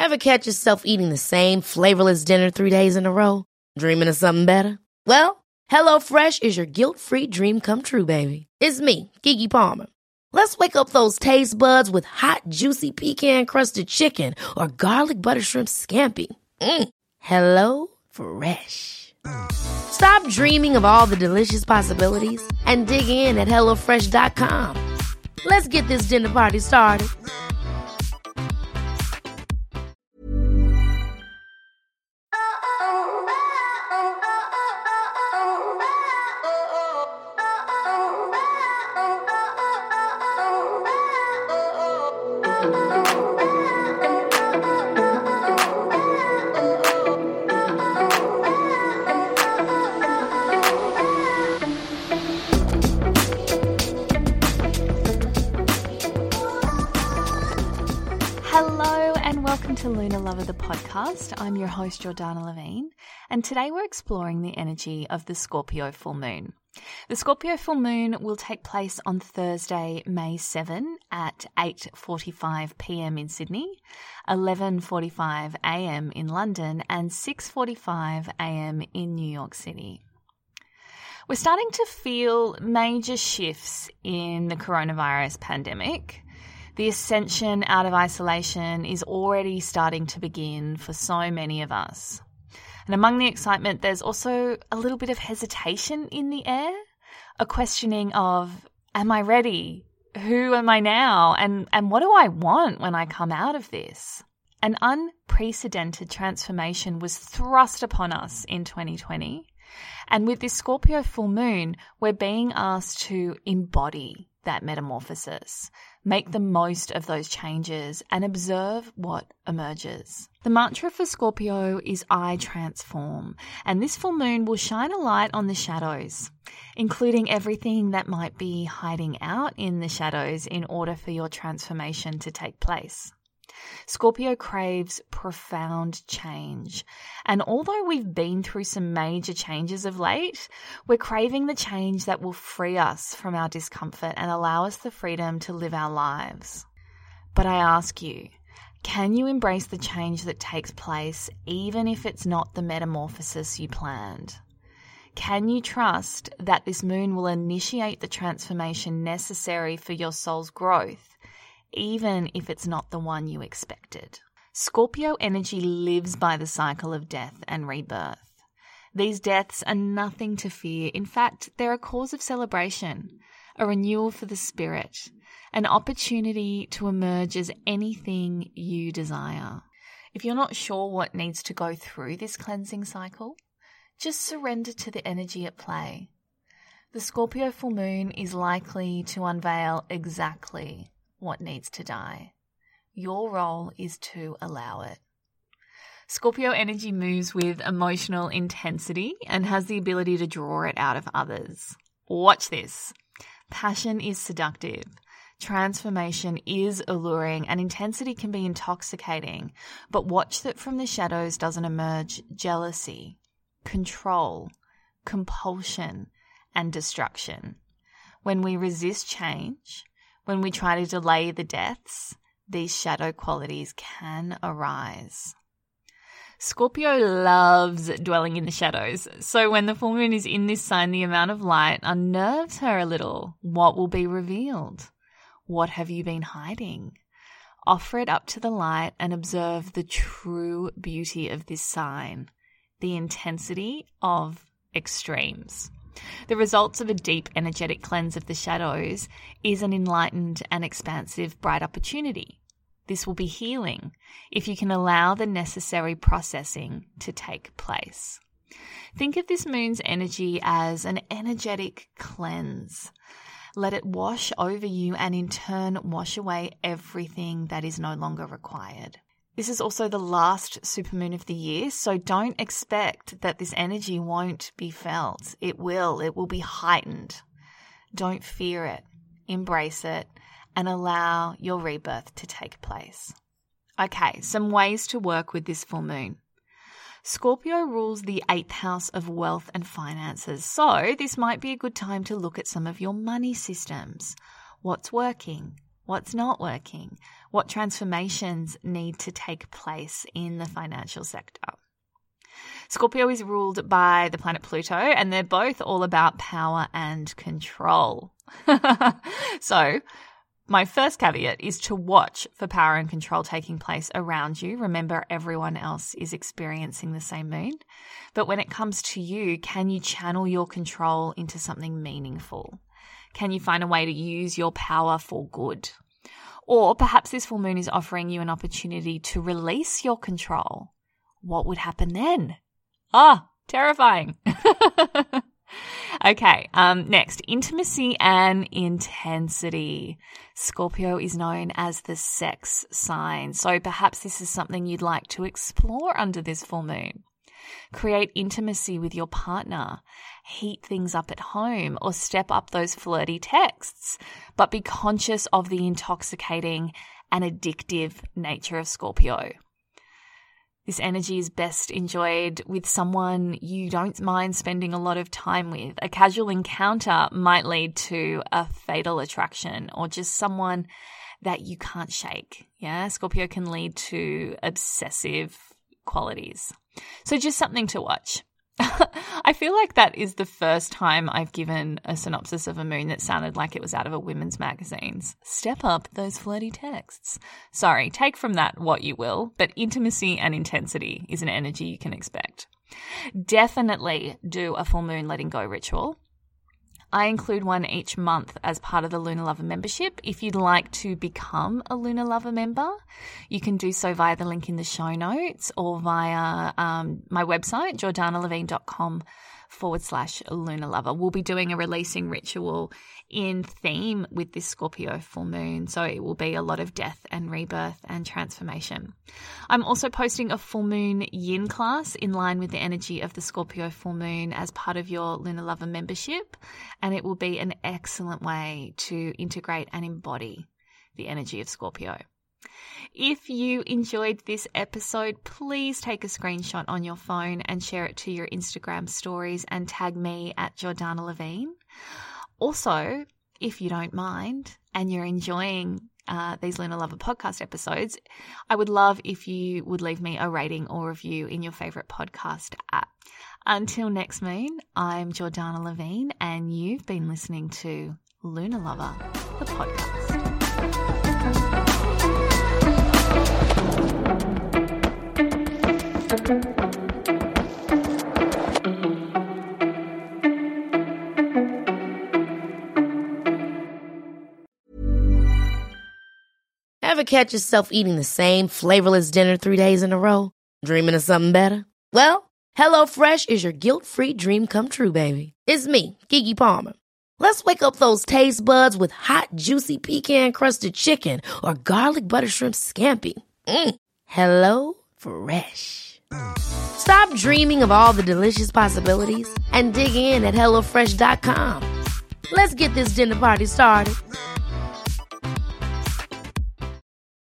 Ever catch yourself eating the same flavorless dinner 3 days in a row? Dreaming of something better? Well, HelloFresh is your guilt-free dream come true, baby. It's me, Keke Palmer. Let's wake up those taste buds with hot, juicy pecan-crusted chicken or garlic butter shrimp scampi. Hello Fresh. Stop dreaming of all the delicious possibilities and dig in at HelloFresh.com. Let's get this dinner party started. Hello and welcome to Lunar Lover, the podcast. I'm your host, Jordana Levine, and today we're exploring the energy of the Scorpio full moon. The Scorpio full moon will take place on Thursday, May 7 at 8:45 p.m. in Sydney, 11:45 a.m. in London, and 6:45 a.m. in New York City. We're starting to feel major shifts in the coronavirus pandemic. The ascension out of isolation is already starting to begin for so many of us. And among the excitement, there's also a little bit of hesitation in the air, a questioning of, am I ready? Who am I now? And what do I want when I come out of this? An unprecedented transformation was thrust upon us in 2020. And with this Scorpio full moon, we're being asked to embody that metamorphosis, make the most of those changes, and observe what emerges. The mantra for Scorpio is I transform, and this full moon will shine a light on the shadows, including everything that might be hiding out in the shadows in order for your transformation to take place. Scorpio craves profound change, and although we've been through some major changes of late, we're craving the change that will free us from our discomfort and allow us the freedom to live our lives. But I ask you, can you embrace the change that takes place even if it's not the metamorphosis you planned? Can you trust that this moon will initiate the transformation necessary for your soul's growth, even if it's not the one you expected? Scorpio energy lives by the cycle of death and rebirth. These deaths are nothing to fear. In fact, they're a cause of celebration, a renewal for the spirit, an opportunity to emerge as anything you desire. If you're not sure what needs to go through this cleansing cycle, just surrender to the energy at play. The Scorpio full moon is likely to unveil exactly what needs to die. Your role is to allow it. Scorpio energy moves with emotional intensity and has the ability to draw it out of others. Watch this. Passion is seductive. Transformation is alluring, and intensity can be intoxicating. But watch that from the shadows doesn't emerge jealousy, control, compulsion, and destruction. When we resist change, when we try to delay the deaths, these shadow qualities can arise. Scorpio loves dwelling in the shadows, so when the full moon is in this sign, the amount of light unnerves her a little. What will be revealed? What have you been hiding? Offer it up to the light and observe the true beauty of this sign, the intensity of extremes. The results of a deep energetic cleanse of the shadows is an enlightened and expansive bright opportunity. This will be healing if you can allow the necessary processing to take place. Think of this moon's energy as an energetic cleanse. Let it wash over you and in turn wash away everything that is no longer required. This is also the last supermoon of the year, so don't expect that this energy won't be felt. It will be heightened. Don't fear it. Embrace it and allow your rebirth to take place. Okay, some ways to work with this full moon. Scorpio rules the 8th house of wealth and finances, so this might be a good time to look at some of your money systems. What's working? What's not working? What transformations need to take place in the financial sector? Scorpio is ruled by the planet Pluto, and they're both all about power and control. So, my first caveat is to watch for power and control taking place around you. Remember, everyone else is experiencing the same moon. But when it comes to you, can you channel your control into something meaningful? Can you find a way to use your power for good? Or perhaps this full moon is offering you an opportunity to release your control. What would happen then? Terrifying. Okay, next, intimacy and intensity. Scorpio is known as the sex sign, so perhaps this is something you'd like to explore under this full moon. Create intimacy with your partner, heat things up at home, or step up those flirty texts, but be conscious of the intoxicating and addictive nature of Scorpio. This energy is best enjoyed with someone you don't mind spending a lot of time with. A casual encounter might lead to a fatal attraction or just someone that you can't shake. Yeah, Scorpio can lead to obsessive qualities. So just something to watch. I feel like that is the first time I've given a synopsis of a moon that sounded like it was out of a women's magazine's. Step up those flirty texts. Sorry, take from that what you will, but intimacy and intensity is an energy you can expect. Definitely do a full moon letting go ritual. I include one each month as part of the Lunar Lover membership. If you'd like to become a Lunar Lover member, you can do so via the link in the show notes or via my website, jordanalevine.com/Lunar Lover. We'll be doing a releasing ritual in theme with this Scorpio full moon, so it will be a lot of death and rebirth and transformation. I'm also posting a full moon yin class in line with the energy of the Scorpio full moon as part of your Lunar Lover membership, and it will be an excellent way to integrate and embody the energy of Scorpio. If you enjoyed this episode, please take a screenshot on your phone and share it to your Instagram stories and tag me at Jordana Levine. Also, if you don't mind and you're enjoying these Lunar Lover podcast episodes, I would love if you would leave me a rating or review in your favorite podcast app. Until next moon, I'm Jordana Levine, and you've been listening to Lunar Lover, the podcast. Ever catch yourself eating the same flavorless dinner 3 days in a row? Dreaming of something better? Well, HelloFresh is your guilt-free dream come true, baby. It's me, Keke Palmer. Let's wake up those taste buds with hot, juicy pecan-crusted chicken or garlic butter shrimp scampi. HelloFresh. Stop dreaming of all the delicious possibilities and dig in at HelloFresh.com. Let's get this dinner party started.